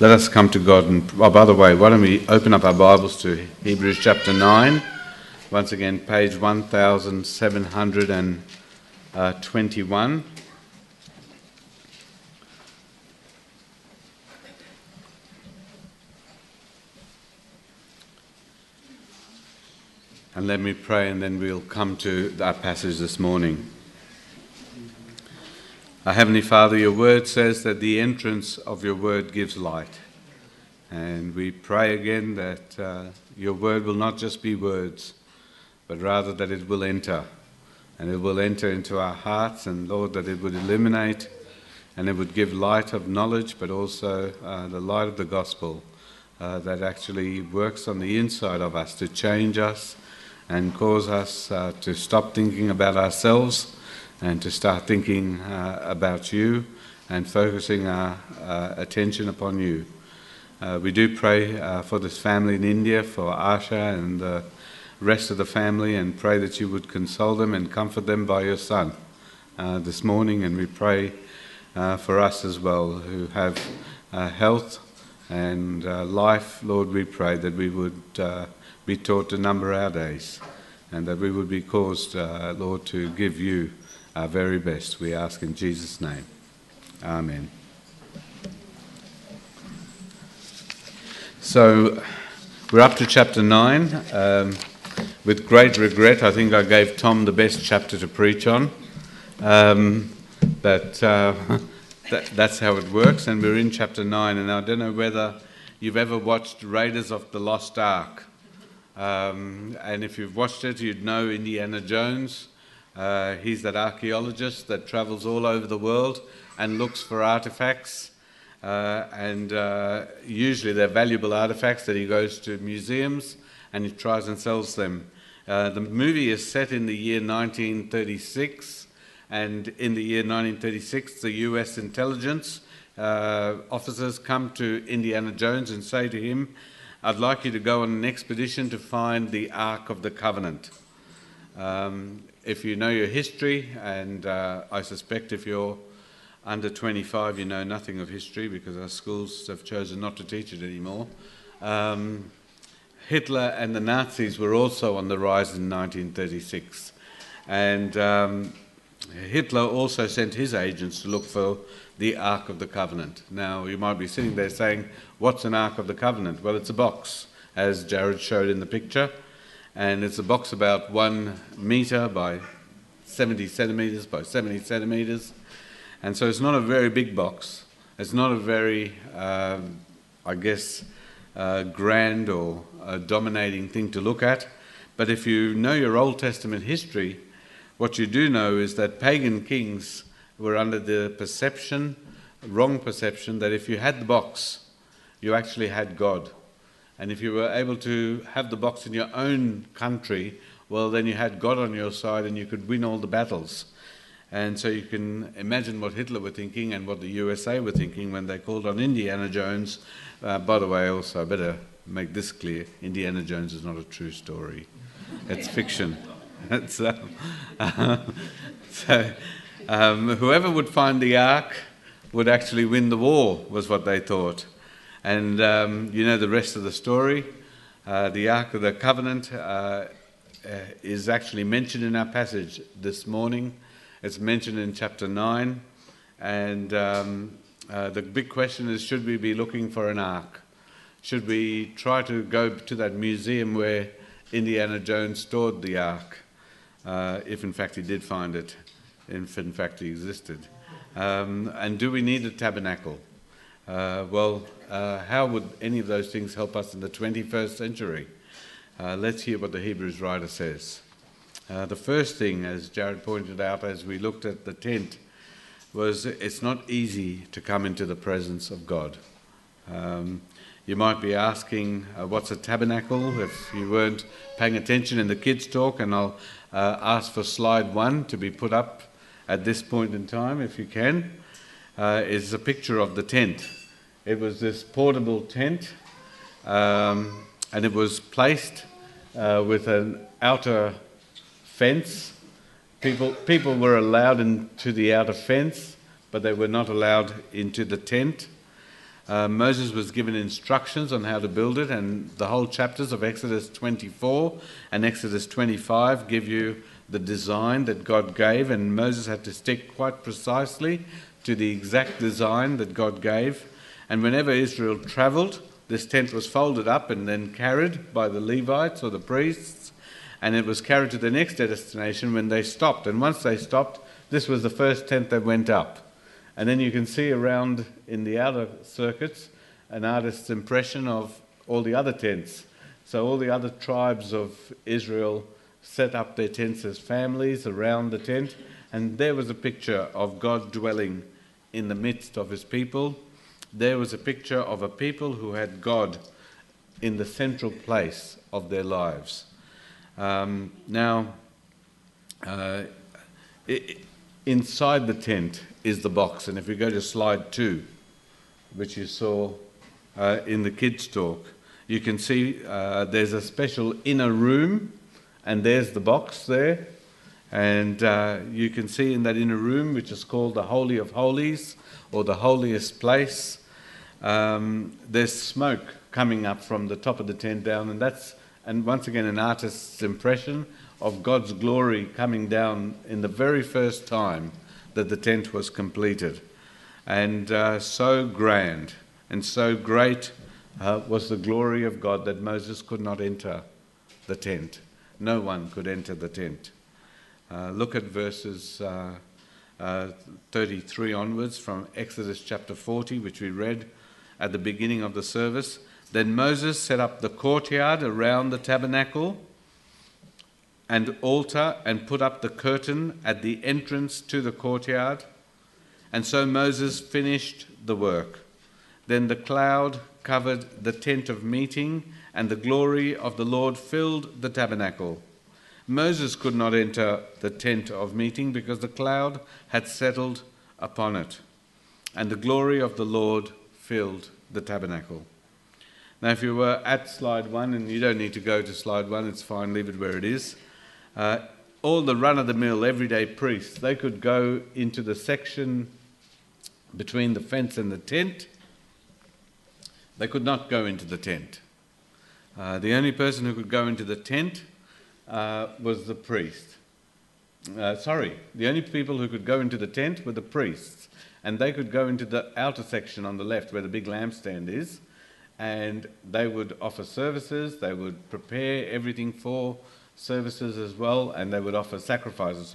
Let us come to God. And by the way, why don't we open up our Bibles to Hebrews chapter 9. Once again, page 1721. And let me pray, and then we'll come to our passage this morning. Our Heavenly Father, your word says that the entrance of your word gives light. And we pray again that your word will not just be words, but rather that it will enter. And it will enter into our hearts, and Lord, that it would illuminate and it would give light of knowledge, but also the light of the gospel that actually works on the inside of us to change us and cause us to stop thinking about ourselves and to start thinking about you and focusing our attention upon you. We do pray for this family in India, for Asha and the rest of the family, and pray that you would console them and comfort them by your Son this morning. And we pray for us as well, who have health and life. Lord, we pray that we would be taught to number our days, and that we would be caused, Lord, to give you our very best. We ask in Jesus' name. Amen. So we're up to chapter 9. With great regret, I think I gave Tom the best chapter to preach on. That's how it works, and we're in chapter 9. And I don't know whether you've ever watched Raiders of the Lost Ark. And if you've watched it, you'd know Indiana Jones. He's that archaeologist that travels all over the world and looks for artifacts. And usually they're valuable artifacts that he goes to museums and he tries and sells them. The movie is set in the year 1936. And in the year 1936, the US intelligence officers come to Indiana Jones and say to him, "I'd like you to go on an expedition to find the Ark of the Covenant." If you know your history, and I suspect if you're under 25, you know nothing of history because our schools have chosen not to teach it anymore. Hitler and the Nazis were also on the rise in 1936. And Hitler also sent his agents to look for the Ark of the Covenant. Now, you might be sitting there saying, what's an Ark of the Covenant? Well, it's a box, as Jared showed in the picture. And it's a box about 1 metre by 70 centimetres by 70 centimetres. And so it's not a very big box. It's not a very, grand or dominating thing to look at. But if you know your Old Testament history, what you do know is that pagan kings were under the wrong perception, that if you had the box, you actually had God. And if you were able to have the box in your own country, well, then you had God on your side and you could win all the battles. And so you can imagine what Hitler were thinking and what the USA were thinking when they called on Indiana Jones. By the way, also, I better make this clear, Indiana Jones is not a true story. It's fiction. Whoever would find the Ark would actually win the war, was what they thought. And you know the rest of the story. The Ark of the Covenant is actually mentioned in our passage this morning. It's mentioned in chapter 9. And the big question is, should we be looking for an Ark? Should we try to go to that museum where Indiana Jones stored the Ark, if in fact he did find it, if in fact he existed? And do we need a tabernacle? How would any of those things help us in the 21st century? Let's hear what the Hebrews writer says. The first thing, as Jared pointed out as we looked at the tent, was it's not easy to come into the presence of God. You might be asking, what's a tabernacle? If you weren't paying attention in the kids' talk, and I'll ask for slide 1 to be put up at this point in time, if you can, is a picture of the tent. It was this portable tent, and it was placed with an outer fence. People were allowed into the outer fence, but they were not allowed into the tent. Moses was given instructions on how to build it, and the whole chapters of Exodus 24 and Exodus 25 give you the design that God gave, and Moses had to stick quite precisely to the exact design that God gave. And whenever Israel travelled, this tent was folded up and then carried by the Levites or the priests, and it was carried to the next destination when they stopped. And once they stopped, this was the first tent that went up. And then you can see around in the outer circuits an artist's impression of all the other tents. So all the other tribes of Israel set up their tents as families around the tent, and there was a picture of God dwelling in the midst of his people. There was a picture of a people who had God in the central place of their lives. Inside the tent is the box, and if we go to slide 2, which you saw in the kids' talk, you can see there's a special inner room, and there's the box there, and you can see in that inner room, which is called the Holy of Holies, or the holiest place, there's smoke coming up from the top of the tent down, and once again an artist's impression of God's glory coming down in the very first time that the tent was completed. And so grand and so great was the glory of God that Moses could not enter the tent. No one could enter the tent. Look at verses 33 onwards from Exodus chapter 40, which we read at the beginning of the service. Then Moses set up the courtyard around the tabernacle and altar, and put up the curtain at the entrance to the courtyard. And so Moses finished the work. Then the cloud covered the tent of meeting, and the glory of the Lord filled the tabernacle. Moses could not enter the tent of meeting because the cloud had settled upon it, and the glory of the Lord filled the tabernacle. Now, if you were at slide 1, and you don't need to go to slide 1, it's fine, leave it where it is. All the run-of-the-mill everyday priests, they could go into the section between the fence and the tent. They could not go into the tent. The only person who could go into the tent was the priest. The only people who could go into the tent were the priests, and they could go into the outer section on the left where the big lampstand is, and they would offer services, they would prepare everything for services as well, and they would offer sacrifices,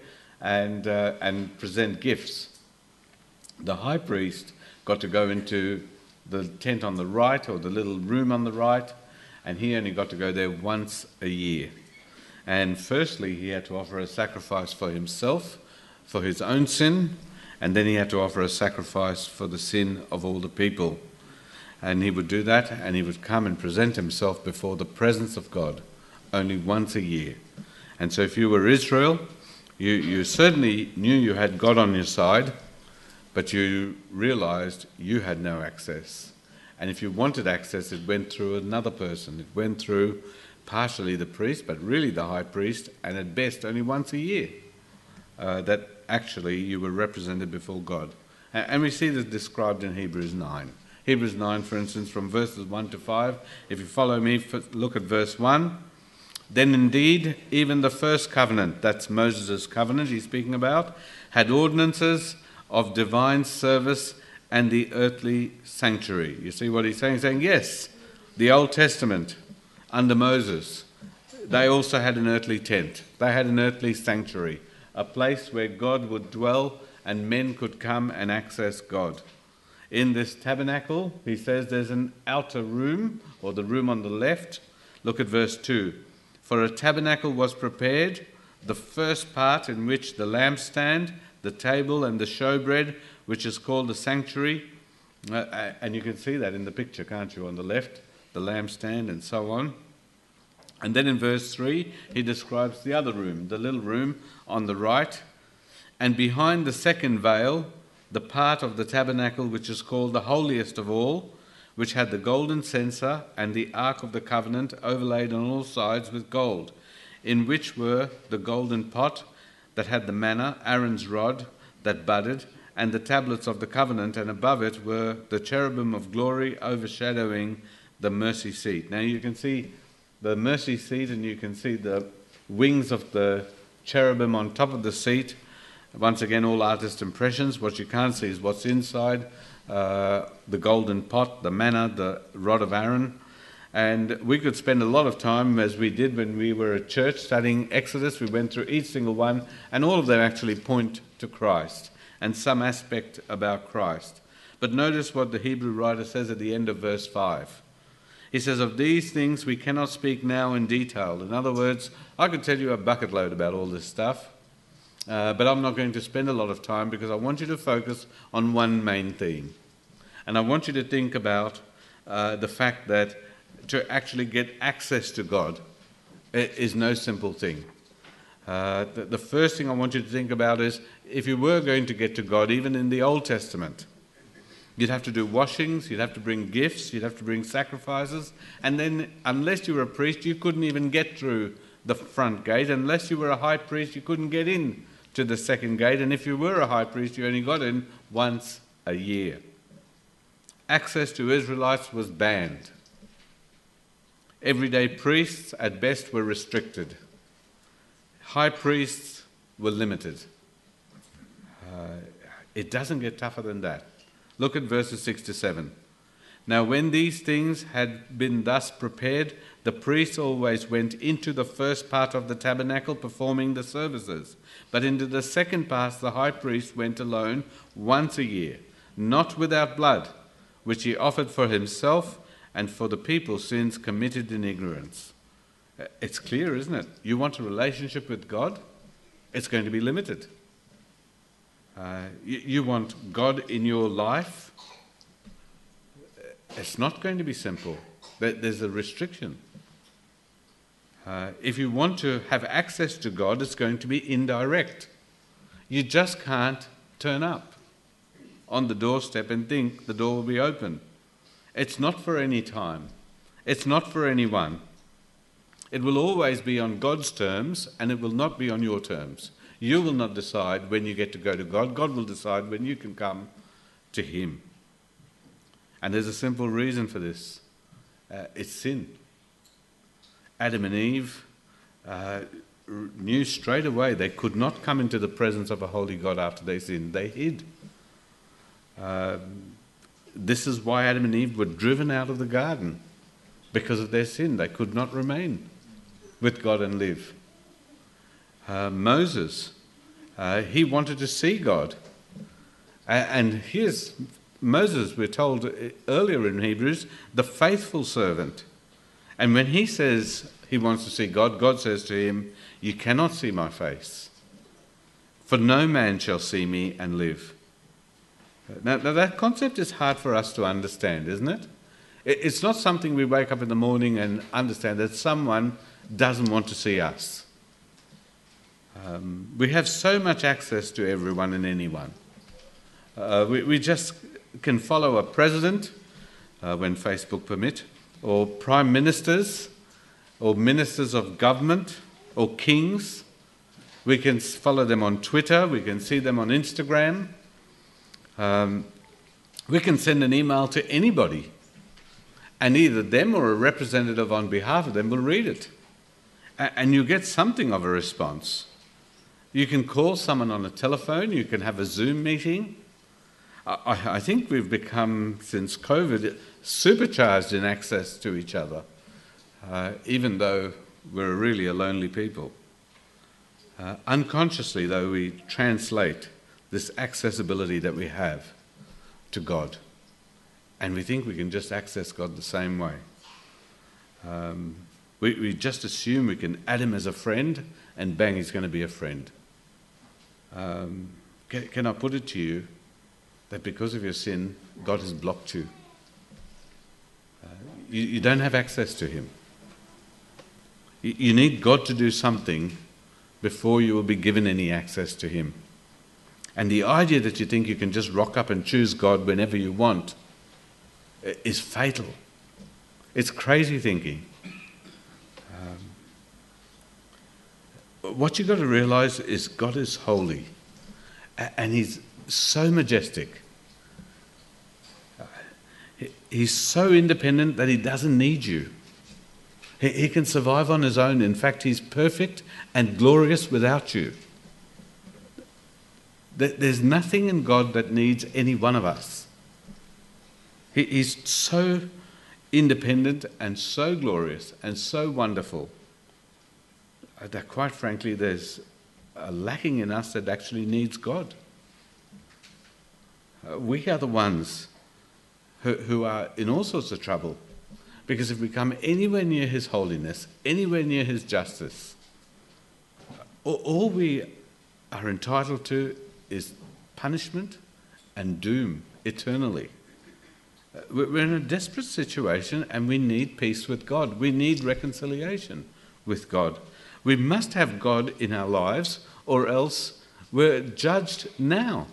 and present gifts. The high priest got to go into the tent on the right, or the little room on the right, and he only got to go there once a year. And firstly, he had to offer a sacrifice for himself, for his own sin, and then he had to offer a sacrifice for the sin of all the people. And he would do that, and he would come and present himself before the presence of God only once a year. And so if you were Israel, you certainly knew you had God on your side, but you realized you had no access. And if you wanted access, it went through another person. It went through partially the priest, but really the high priest, and at best only once a year, that actually you were represented before God. And we see this described in Hebrews 9. Hebrews 9, for instance, from verses 1 to 5. If you follow me, look at verse 1. Then indeed, even the first covenant, that's Moses' covenant he's speaking about, had ordinances of divine service and the earthly sanctuary. You see what he's saying? He's saying, yes, the Old Testament under Moses, they also had an earthly tent. They had an earthly sanctuary, a place where God would dwell and men could come and access God. In this tabernacle, he says there's an outer room, or the room on the left. Look at verse 2. For a tabernacle was prepared, the first part in which the lampstand, the table, and the showbread, which is called the sanctuary. And you can see that in the picture, can't you, on the left, the lampstand and so on. And then in verse 3, he describes the other room, the little room on the right. And behind the second veil, the part of the tabernacle which is called the holiest of all, which had the golden censer and the ark of the covenant overlaid on all sides with gold, in which were the golden pot that had the manna, Aaron's rod that budded, and the tablets of the covenant, and above it were the cherubim of glory overshadowing the mercy seat. Now you can see the mercy seat, and you can see the wings of the cherubim on top of the seat. Once again, all artist impressions. What you can't see is what's inside, the golden pot, the manna, the rod of Aaron. And we could spend a lot of time, as we did when we were at church, studying Exodus. We went through each single one, and all of them actually point to Christ and some aspect about Christ. But notice what the Hebrew writer says at the end of verse 5. He says, of these things we cannot speak now in detail. In other words, I could tell you a bucket load about all this stuff, but I'm not going to spend a lot of time because I want you to focus on one main theme. And I want you to think about the fact that to actually get access to God is no simple thing. The first thing I want you to think about is, if you were going to get to God, even in the Old Testament, you'd have to do washings, you'd have to bring gifts, you'd have to bring sacrifices, and then unless you were a priest, you couldn't even get through the front gate. Unless you were a high priest, you couldn't get in to the second gate, and if you were a high priest, you only got in once a year. Access to Israelites was banned. Everyday priests, at best, were restricted. High priests were limited. It doesn't get tougher than that. Look at verses 6 to 7. Now when these things had been thus prepared, the priest always went into the first part of the tabernacle performing the services. But into the second part the high priest went alone once a year, not without blood, which he offered for himself and for the people's sins committed in ignorance. It's clear, isn't it? You want a relationship with God? It's going to be limited. You want God in your life? It's not going to be simple. There's a restriction. If you want to have access to God, it's going to be indirect. You just can't turn up on the doorstep and think the door will be open. It's not for any time. It's not for anyone. It will always be on God's terms, and it will not be on your terms. You will not decide when you get to go to God. God will decide when you can come to him. And there's a simple reason for this. It's sin. Adam and Eve knew straight away they could not come into the presence of a holy God after they sinned. They hid. This is why Adam and Eve were driven out of the garden, because of their sin. They could not remain with God and live. Moses, he wanted to see God. And here's Moses, we're told earlier in Hebrews, the faithful servant. And when he says he wants to see God, God says to him, you cannot see my face, for no man shall see me and live. Now that concept is hard for us to understand, isn't it? It's not something we wake up in the morning and understand that someone doesn't want to see us. We have so much access to everyone and anyone. We just can follow a president when Facebook permit, or prime ministers, or ministers of government, or kings. We can follow them on Twitter. We can see them on Instagram. We can send an email to anybody, and either them or a representative on behalf of them will read it. And you get something of a response. You can call someone on a telephone. You can have a Zoom meeting. I think we've become, since COVID, supercharged in access to each other, even though we're really a lonely people. Unconsciously, though, we translate this accessibility that we have to God, and we think we can just access God the same way. We just assume we can add him as a friend, and bang, he's going to be a friend. Can I put it to you that because of your sin, God has blocked you? You don't have access to him. You need God to do something before you will be given any access to him. And the idea that you think you can just rock up and choose God whenever you want is fatal. It's crazy thinking. What you've got to realize is God is holy, and he's so majestic. He's so independent that he doesn't need you. He can survive on his own. In fact, he's perfect and glorious without you. There's nothing in God that needs any one of us. He's so independent and so glorious and so wonderful that, quite frankly, there's a lacking in us that actually needs God. We are the ones who are in all sorts of trouble, because if we come anywhere near his holiness, anywhere near his justice, all we are entitled to is punishment and doom eternally. We're in a desperate situation and we need peace with God. We need reconciliation with God. We must have God in our lives, or else we're judged now.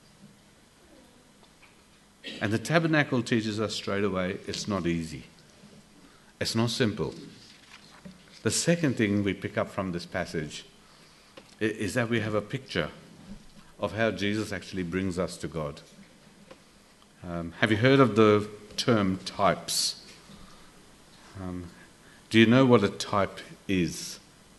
And the tabernacle teaches us straight away it's not easy. It's not simple. The second thing we pick up from this passage is that we have a picture of how Jesus actually brings us to God. Have you heard of the term types? Do you know what a type is?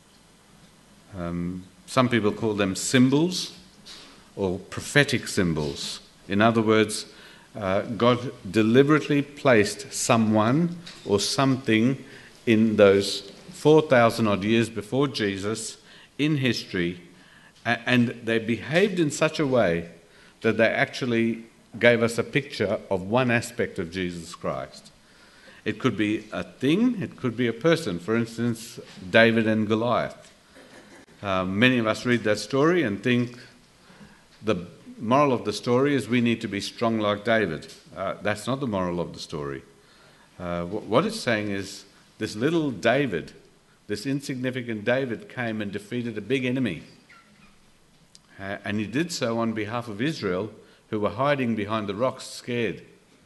Some people call them symbols or prophetic symbols. In other words, God deliberately placed someone or something in those 4,000 odd years before Jesus in history, and they behaved in such a way that they actually gave us a picture of one aspect of Jesus Christ. It could be a thing, it could be a person. For instance, David and Goliath. Many of us read that story and think the moral of the story is we need to be strong like David. That's not the moral of the story. What it's saying is this little David, this insignificant David, came and defeated a big enemy. And he did so on behalf of Israel, who were hiding behind the rocks scared.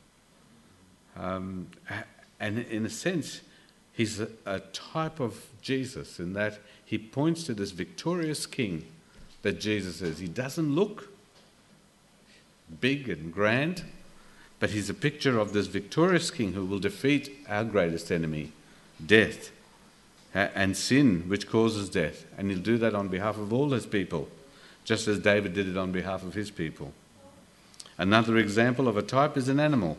And in a sense, he's a type of Jesus in that he points to this victorious king that Jesus is. He doesn't look big and grand, but he's a picture of this victorious king who will defeat our greatest enemy, death, and sin, which causes death. And he'll do that on behalf of all his people, just as David did it on behalf of his people. Another example of a type is an animal.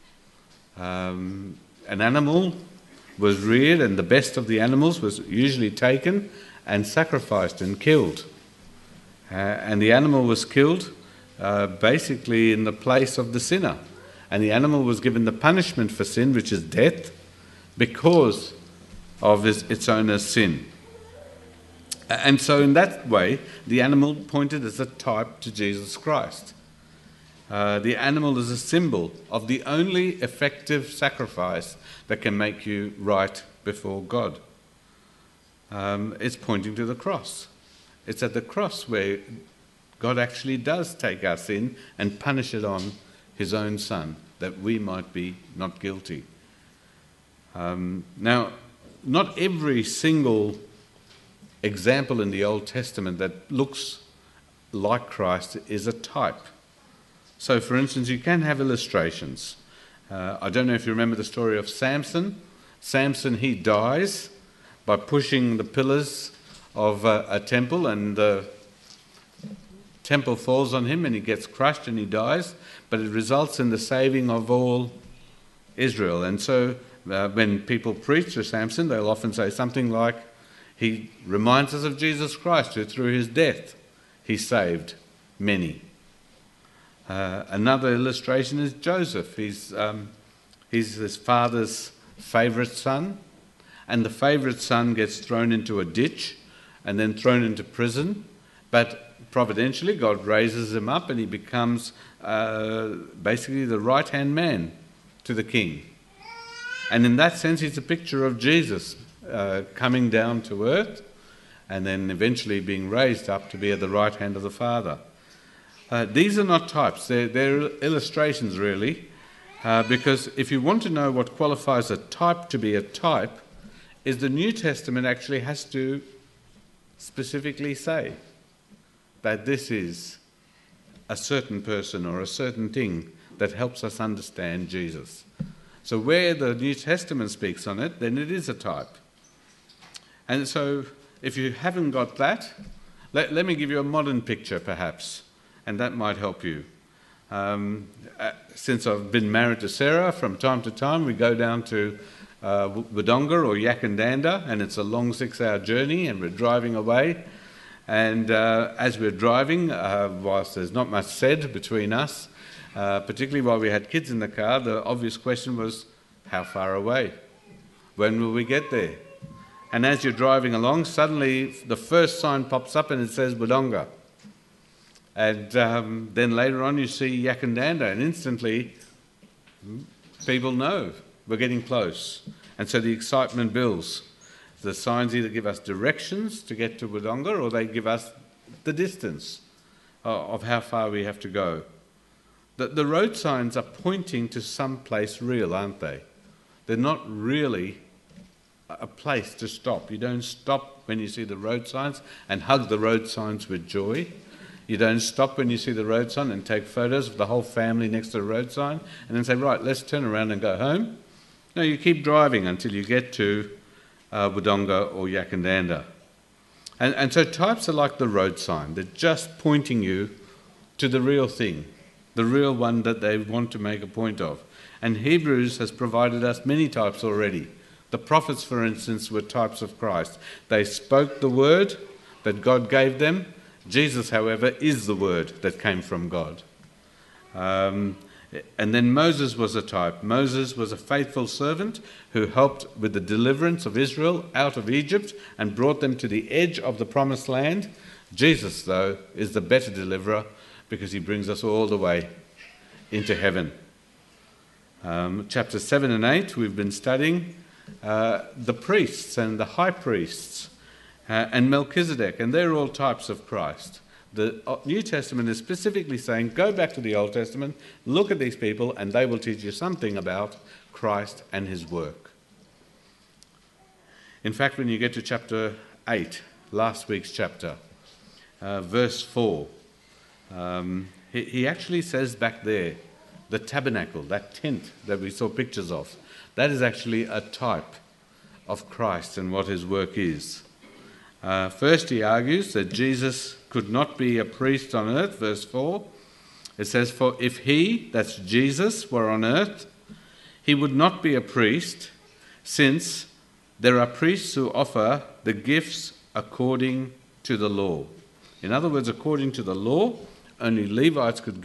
An animal was reared, and the best of the animals was usually taken and sacrificed and killed. And the animal was killed basically in the place of the sinner. And the animal was given the punishment for sin, which is death, because of its owner's sin. And so in that way, the animal pointed as a type to Jesus Christ. The animal is a symbol of the only effective sacrifice that can make you right before God. It's pointing to the cross. It's at the cross where God actually does take our sin and punish it on his own Son, that we might be not guilty. Now, not every single example in the Old Testament that looks like Christ is a type. So, for instance, you can have illustrations. I don't know if you remember the story of Samson. Samson, he dies by pushing the pillars of a temple, and the temple falls on him and he gets crushed and he dies, but it results in the saving of all Israel. And so when people preach to Samson, they'll often say something like, he reminds us of Jesus Christ, who through his death he saved many. Another illustration is Joseph. He's his father's favourite son, and the favourite son gets thrown into a ditch and then thrown into prison, but providentially God raises him up and he becomes basically the right-hand man to the king. And in that sense he's a picture of Jesus coming down to earth and then eventually being raised up to be at the right hand of the Father. These are not types, they're illustrations really, because if you want to know what qualifies a type to be a type, is the New Testament actually has to specifically say that this is a certain person or a certain thing that helps us understand Jesus. So where the New Testament speaks on it, then it is a type. And so if you haven't got that, let me give you a modern picture perhaps, and that might help you. Since I've been married to Sarah, from time to time we go down to Wodonga or Yakandanda, and it's a long 6-hour journey, and we're driving away. And as we're driving, whilst there's not much said between us, particularly while we had kids in the car, the obvious question was, how far away? When will we get there? And as you're driving along, suddenly the first sign pops up and it says Wodonga. And then later on you see Yakandanda, and instantly people know we're getting close. And so the excitement builds. The signs either give us directions to get to Wodonga, or they give us the distance of how far we have to go. The road signs are pointing to some place real, aren't they? They're not really a place to stop. You don't stop when you see the road signs and hug the road signs with joy. You don't stop when you see the road sign and take photos of the whole family next to the road sign and then say, right, let's turn around and go home. No, you keep driving until you get to Wodonga or Yakandanda. And so types are like the road sign. They're just pointing you to the real thing, the real one that they want to make a point of. And Hebrews has provided us many types already. The prophets, for instance, were types of Christ. They spoke the word that God gave them. Jesus, however, is the word that came from God. And then Moses was a type. Moses was a faithful servant who helped with the deliverance of Israel out of Egypt and brought them to the edge of the promised land. Jesus, though, is the better deliverer because he brings us all the way into heaven. Chapters 7 and 8, we've been studying the priests and the high priests and Melchizedek, and they're all types of Christ. The New Testament is specifically saying, go back to the Old Testament, look at these people, and they will teach you something about Christ and his work. In fact, when you get to chapter 8, last week's chapter, verse 4, he actually says back there, the tabernacle, that tent that we saw pictures of, that is actually a type of Christ and what his work is. First, he argues that Jesus could not be a priest on earth, verse 4. It says, for if he, that's Jesus, were on earth, he would not be a priest, since there are priests who offer the gifts according to the law. In other words, according to the law, only Levites could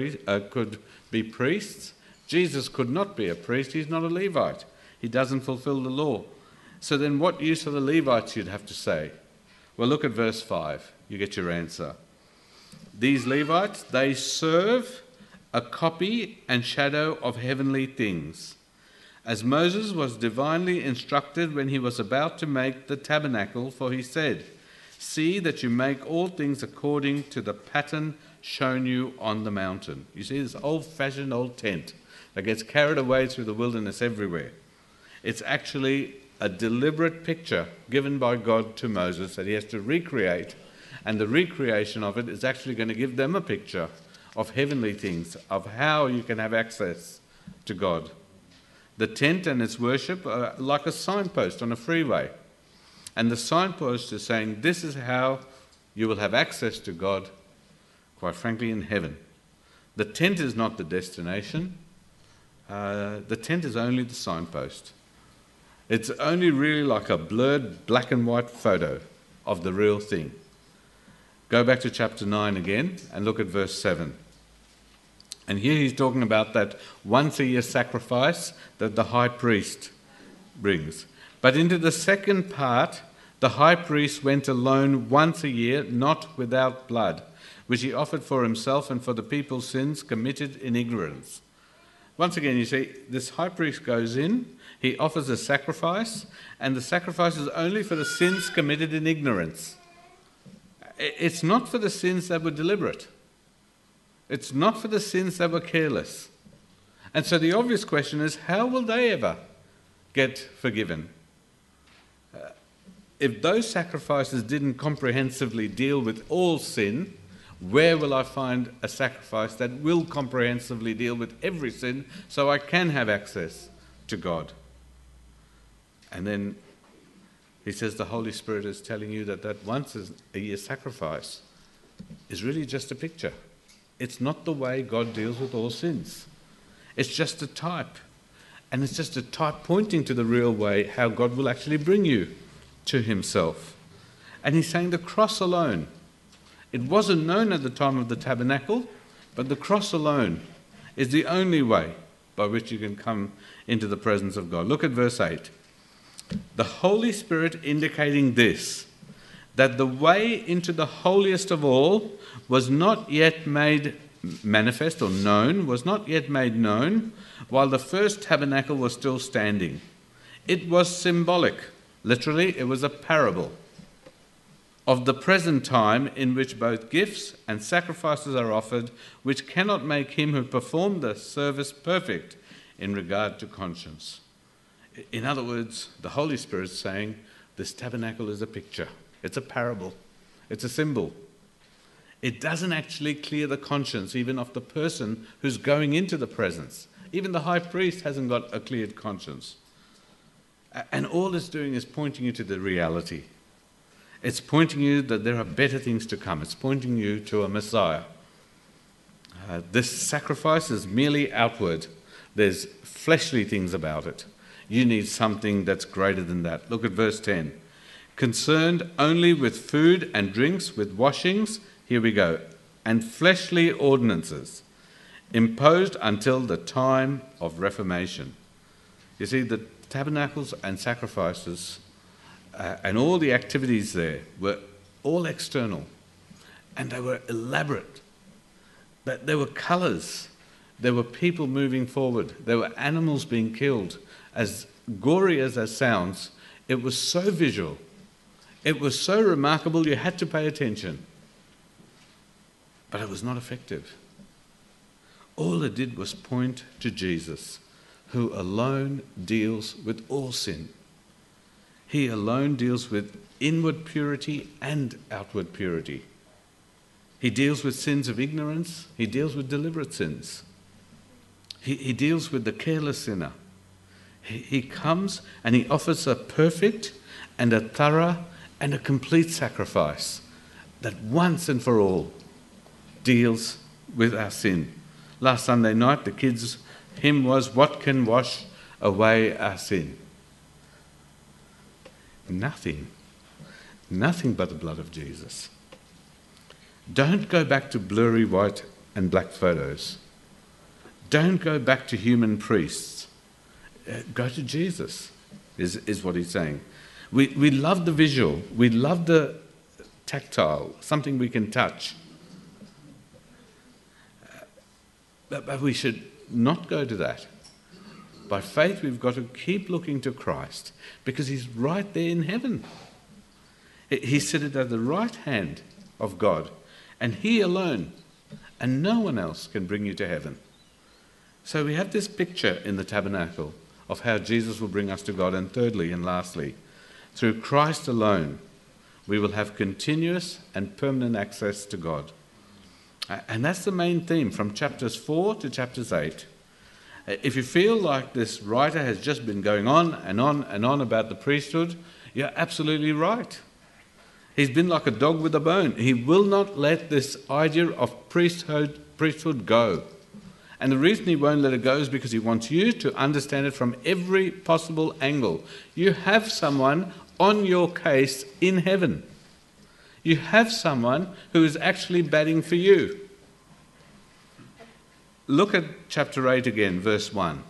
be priests. Jesus could not be a priest. He's not a Levite. He doesn't fulfill the law. So then what use are the Levites, you'd have to say? Well, look at verse 5. You get your answer. These Levites, they serve a copy and shadow of heavenly things, as Moses was divinely instructed when he was about to make the tabernacle, for he said, see that you make all things according to the pattern shown you on the mountain. You see this old-fashioned old tent that gets carried away through the wilderness everywhere. It's actually a deliberate picture given by God to Moses that he has to recreate, and the recreation of it is actually going to give them a picture of heavenly things, of how you can have access to God. The tent and its worship are like a signpost on a freeway, and the signpost is saying this is how you will have access to God, quite frankly, in heaven. The tent is not the destination. The tent is only the signpost. It's only really like a blurred black and white photo of the real thing. Go back to chapter 9 again and look at verse 7. And here he's talking about that once a year sacrifice that the high priest brings. But into the second part, the high priest went alone once a year, not without blood, which he offered for himself and for the people's sins committed in ignorance. Once again, you see, this high priest goes in, he offers a sacrifice, and the sacrifice is only for the sins committed in ignorance. It's not for the sins that were deliberate. It's not for the sins that were careless. And so the obvious question is, how will they ever get forgiven? If those sacrifices didn't comprehensively deal with all sin, Where will I find a sacrifice that will comprehensively deal with every sin so I can have access to God? And then he says the Holy Spirit is telling you that once a year sacrifice is really just a picture. It's not the way God deals with all sins. It's just a type. And it's just a type pointing to the real way how God will actually bring you to himself. And he's saying the cross alone. It wasn't known at the time of the tabernacle, but the cross alone is the only way by which you can come into the presence of God. Look at verse 8. The Holy Spirit indicating this, that the way into the holiest of all was not yet made manifest or known, was not yet made known, while the first tabernacle was still standing. It was symbolic. Literally, it was a parable of the present time in which both gifts and sacrifices are offered, which cannot make him who performed the service perfect in regard to conscience. In other words, the Holy Spirit is saying this tabernacle is a picture. It's a parable. It's a symbol. It doesn't actually clear the conscience even of the person who's going into the presence. Even the high priest hasn't got a cleared conscience. And all it's doing is pointing you to the reality. It's pointing you that there are better things to come. It's pointing you to a Messiah. This sacrifice is merely outward. There's fleshly things about it. You need something that's greater than that. Look at verse 10. Concerned only with food and drinks, with washings, here we go, and fleshly ordinances, imposed until the time of Reformation. You see, the tabernacles and sacrifices and all the activities there were all external, and they were elaborate. But there were colours, there were people moving forward, there were animals being killed. As gory as that sounds, it was so visual, it was so remarkable you had to pay attention. But it was not effective. All it did was point to Jesus, who alone deals with all sin. He alone deals with inward purity and outward purity. He deals with sins of ignorance. He deals with deliberate sins. He deals with the careless sinner. He comes and he offers a perfect and a thorough and a complete sacrifice that once and for all deals with our sin. Last Sunday night, the kids' hymn was, "What can wash away our sin?" Nothing. Nothing but the blood of Jesus. Don't go back to blurry white and black photos. Don't go back to human priests. Go to Jesus, is what he's saying. We love the visual. We love the tactile, something we can touch. But we should not go to that. By faith, we've got to keep looking to Christ because he's right there in heaven. He's seated at the right hand of God, and he alone and no one else can bring you to heaven. So we have this picture in the tabernacle of how Jesus will bring us to God. And thirdly and lastly, through Christ alone, we will have continuous and permanent access to God. And that's the main theme from chapters 4 to chapters 8. If you feel like this writer has just been going on and on and on about the priesthood, you're absolutely right. He's been like a dog with a bone. He will not let this idea of priesthood go. And the reason he won't let it go is because he wants you to understand it from every possible angle. You have someone on your case in heaven. You have someone who is actually batting for you. Look at chapter 8 again, verse 1.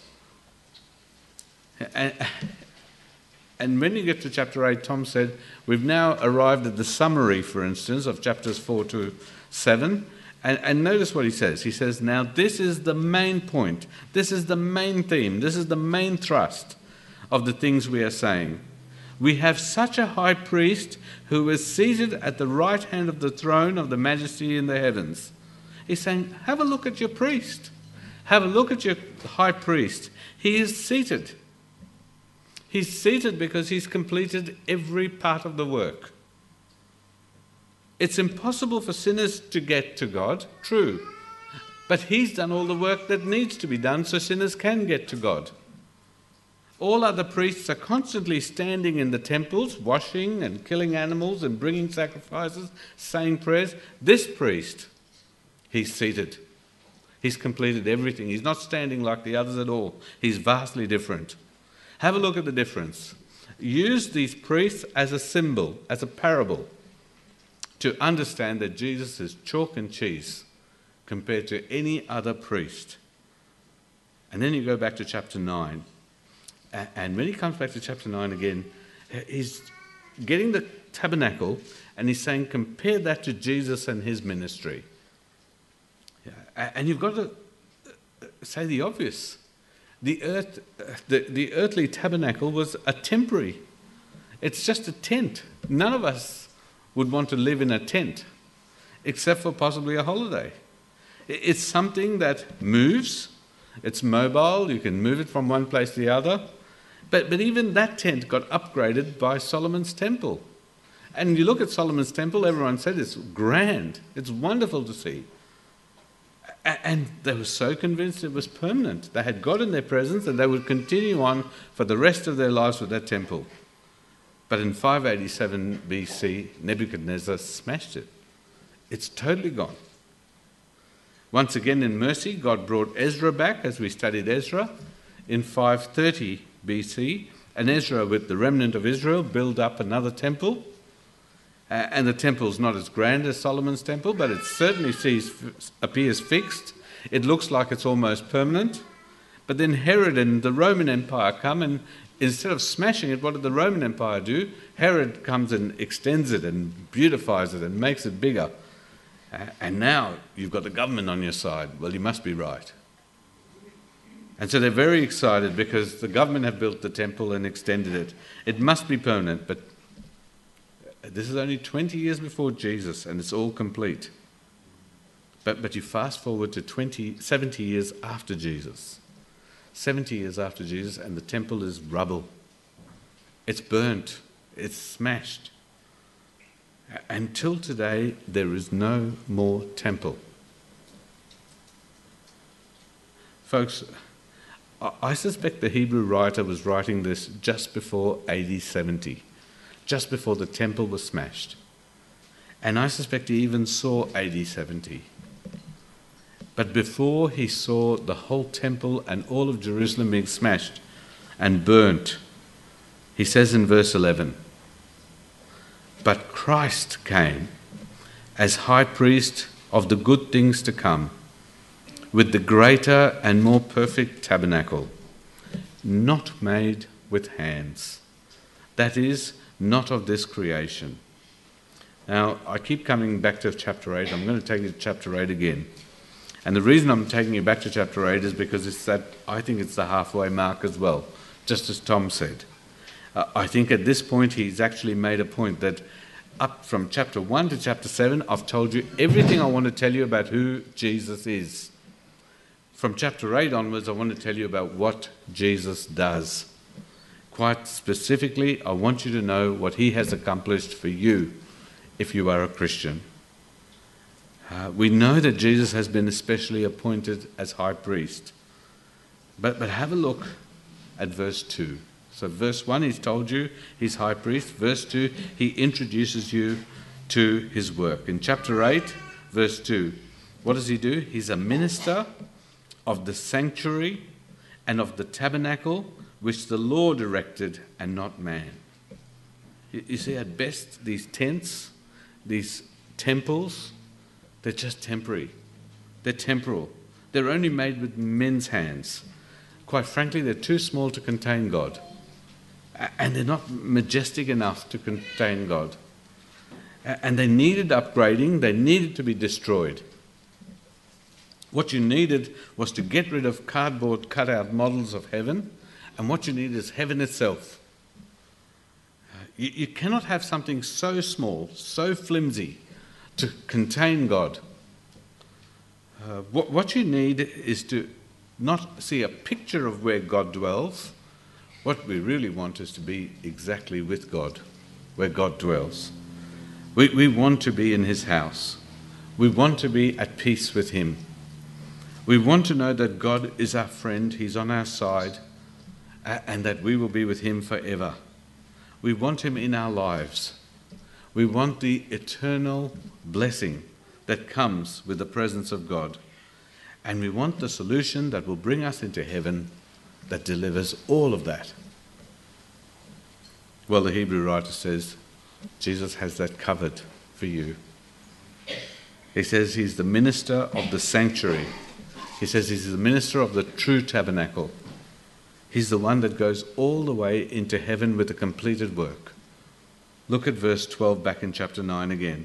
And when you get to chapter 8, Tom said, we've now arrived at the summary, for instance, of chapters 4 to 7. And notice what he says. He says, now this is the main point. This is the main theme. This is the main thrust of the things we are saying. We have such a high priest who is seated at the right hand of the throne of the majesty in the heavens. He's saying, have a look at your priest. Have a look at your high priest. He is seated. He's seated because he's completed every part of the work. It's impossible for sinners to get to God, true. But he's done all the work that needs to be done so sinners can get to God. All other priests are constantly standing in the temples, washing and killing animals and bringing sacrifices, saying prayers. This priest, he's seated. He's completed everything. He's not standing like the others at all. He's vastly different. Have a look at the difference. Use these priests as a symbol, as a parable, to understand that Jesus is chalk and cheese compared to any other priest. And then you go back to chapter 9. And when he comes back to chapter 9 again, he's getting the tabernacle and he's saying, compare that to Jesus and his ministry. And you've got to say the obvious. The earthly tabernacle was a temporary. It's just a tent. None of us would want to live in a tent, except for possibly a holiday. It's something that moves. It's mobile. You can move it from one place to the other. But even that tent got upgraded by Solomon's temple. And you look at Solomon's temple, everyone said it's grand. It's wonderful to see. And they were so convinced it was permanent. They had God in their presence and they would continue on for the rest of their lives with that temple. But in 587 BC, Nebuchadnezzar smashed it. It's totally gone. Once again, in mercy, God brought Ezra back, as we studied Ezra. In 530 BC, and Ezra, with the remnant of Israel, built up another temple. And the temple's not as grand as Solomon's temple, but it certainly appears fixed. It looks like it's almost permanent. But then Herod and the Roman Empire come, and instead of smashing it, what did the Roman Empire do? Herod comes and extends it and beautifies it and makes it bigger. And now you've got the government on your side. Well, you must be right. And so they're very excited because the government have built the temple and extended it. It must be permanent, but this is only 20 years before Jesus and it's all complete. But you fast forward to 70 years after Jesus. 70 years after Jesus, and the temple is rubble. It's burnt. It's smashed. Until today, there is no more temple. Folks, I suspect the Hebrew writer was writing this just before AD 70, just before the temple was smashed. And I suspect he even saw AD 70. But before he saw the whole temple and all of Jerusalem being smashed and burnt, he says in verse 11, "But Christ came as high priest of the good things to come, with the greater and more perfect tabernacle, not made with hands, that is, not of this creation." Now, I keep coming back to chapter 8. I'm going to take you to chapter 8 again. And the reason I'm taking you back to chapter 8 is because I think it's the halfway mark as well, just as Tom said. I think at this point he's actually made a point that up from chapter 1 to chapter 7, I've told you everything I want to tell you about who Jesus is. From chapter 8 onwards, I want to tell you about what Jesus does. Quite specifically, I want you to know what he has accomplished for you if you are a Christian. We know that Jesus has been especially appointed as high priest. But have a look at verse 2. So verse 1, he's told you he's high priest. Verse 2, he introduces you to his work. In chapter 8, verse 2, what does he do? He's a minister of the sanctuary and of the tabernacle which the Lord erected and not man. You see, at best, these tents, these temples, they're just temporary. They're temporal. They're only made with men's hands. Quite frankly, they're too small to contain God. And they're not majestic enough to contain God. And they needed upgrading. They needed to be destroyed. What you needed was to get rid of cardboard cutout models of heaven. And what you need is heaven itself. You cannot have something so small, so flimsy, to contain God. What you need is to not see a picture of where God dwells. What we really want is to be exactly with God, where God dwells. We want to be in his house. We want to be at peace with him. We want to know that God is our friend, he's on our side, and that we will be with him forever. We want him in our lives. We want the eternal blessing that comes with the presence of God. And we want the solution that will bring us into heaven that delivers all of that. Well, the Hebrew writer says, Jesus has that covered for you. He says he's the minister of the sanctuary. He says he's the minister of the true tabernacle. He's the one that goes all the way into heaven with a completed work. Look at verse 12 back in chapter 9 again.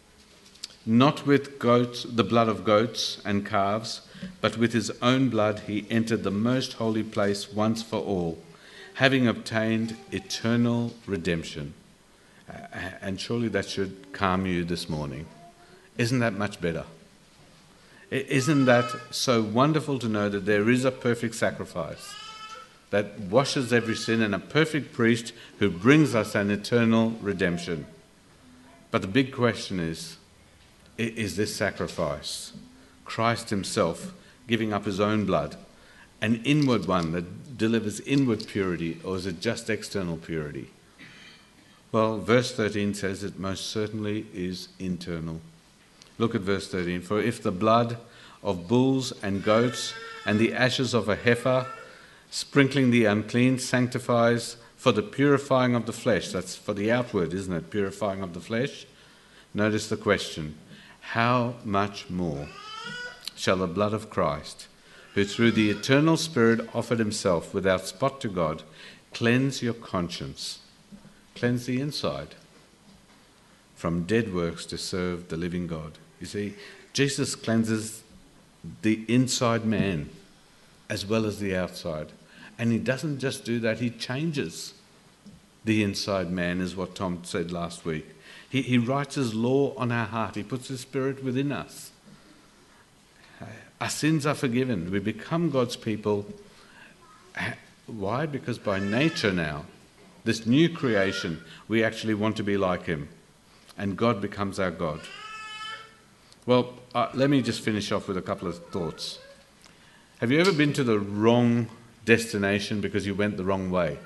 Not with goats, the blood of goats and calves, but with his own blood he entered the most holy place once for all, having obtained eternal redemption. And surely that should calm you this morning. Isn't that much better? Isn't that so wonderful to know that there is a perfect sacrifice that washes every sin and a perfect priest who brings us an eternal redemption? But the big question is this sacrifice, Christ himself giving up his own blood, an inward one that delivers inward purity, or is it just external purity? Well, verse 13 says it most certainly is internal. Look at verse 13. For if the blood of bulls and goats and the ashes of a heifer, sprinkling the unclean, sanctifies for the purifying of the flesh, that's for the outward, isn't it? Purifying of the flesh. Notice the question. How much more shall the blood of Christ, who through the eternal Spirit offered himself without spot to God, cleanse your conscience, cleanse the inside, from dead works to serve the living God? You see, Jesus cleanses the inside man as well as the outside. And he doesn't just do that, he changes the inside man, is what Tom said last week. He writes his law on our heart. He puts his Spirit within us. Our sins are forgiven. We become God's people. Why? Because by nature now, this new creation, we actually want to be like him. And God becomes our God. Well, let me just finish off with a couple of thoughts. Have you ever been to the wrong destination because you went the wrong way?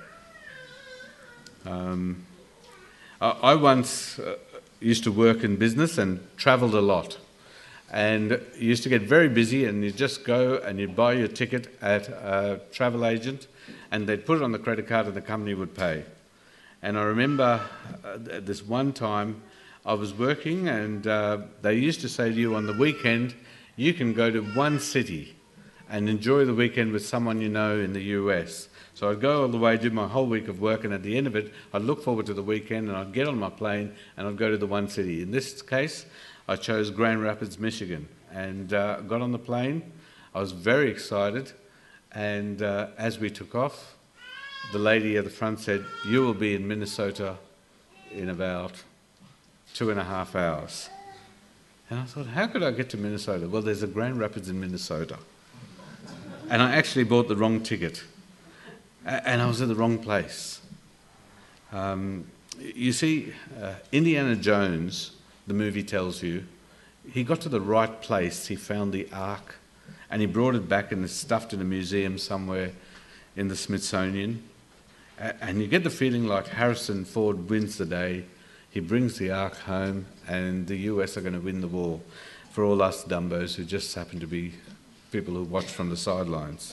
I once used to work in business and travelled a lot. And you used to get very busy, and you just go and you'd buy your ticket at a travel agent, and they'd put it on the credit card and the company would pay. And I remember this one time I was working, and they used to say to you on the weekend, you can go to one city and enjoy the weekend with someone you know in the US. So I'd go all the way, do my whole week of work, and at the end of it, I'd look forward to the weekend, and I'd get on my plane, and I'd go to the one city. In this case, I chose Grand Rapids, Michigan, and got on the plane. I was very excited, and as we took off, the lady at the front said, "You will be in Minnesota in about 2.5 hours." And I thought, how could I get to Minnesota? Well, there's a Grand Rapids in Minnesota. And I actually bought the wrong ticket. And I was in the wrong place. You see, Indiana Jones, the movie tells you, he got to the right place. He found the Ark, and he brought it back and it's stuffed in a museum somewhere in the Smithsonian. And you get the feeling like Harrison Ford wins the day. He brings the Ark home, and the US are going to win the war for all us Dumbos who just happen to be people who watch from the sidelines.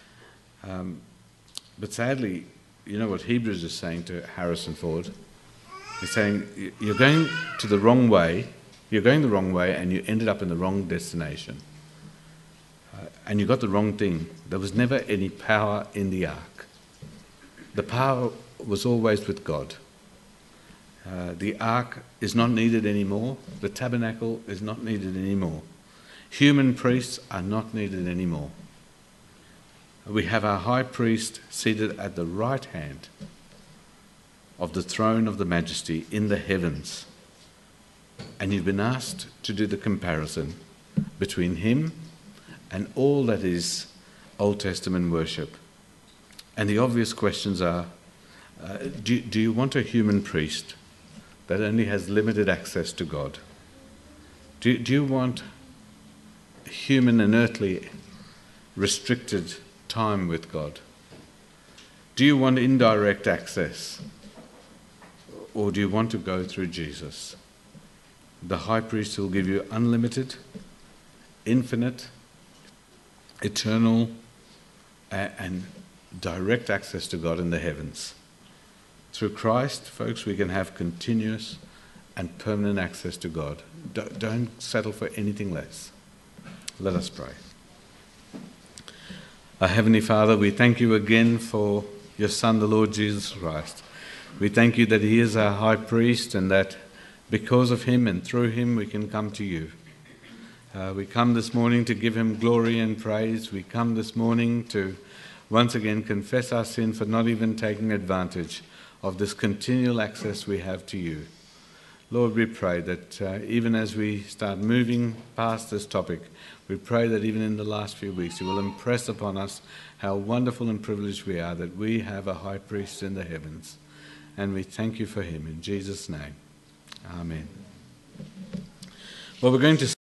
But sadly, you know what Hebrews is saying to Harrison Ford? He's saying, you're going to the wrong way, you're going the wrong way, and you ended up in the wrong destination. And you got the wrong thing. There was never any power in the Ark. The power was always with God. The Ark is not needed anymore. The tabernacle is not needed anymore. Human priests are not needed anymore. We have our high priest seated at the right hand of the throne of the majesty in the heavens. And you've been asked to do the comparison between him and all that is Old Testament worship. And the obvious questions are, do you want a human priest that only has limited access to God? Do you want human and earthly restricted time with God? Do you want indirect access? Or do you want to go through Jesus, the high priest who will give you unlimited, infinite, eternal, and direct access to God in the heavens? Through Christ, folks, we can have continuous and permanent access to God. Don't settle for anything less. Let us pray. Our Heavenly Father, we thank you again for your Son, the Lord Jesus Christ. We thank you that he is our high priest and that because of him and through him we can come to you. We come this morning to give him glory and praise. We come this morning to once again confess our sin for not even taking advantage of this continual access we have to you. Lord, we pray that even as we start moving past this topic, we pray that even in the last few weeks you will impress upon us how wonderful and privileged we are that we have a high priest in the heavens. And we thank you for him in Jesus' name. Amen. Well, we're going to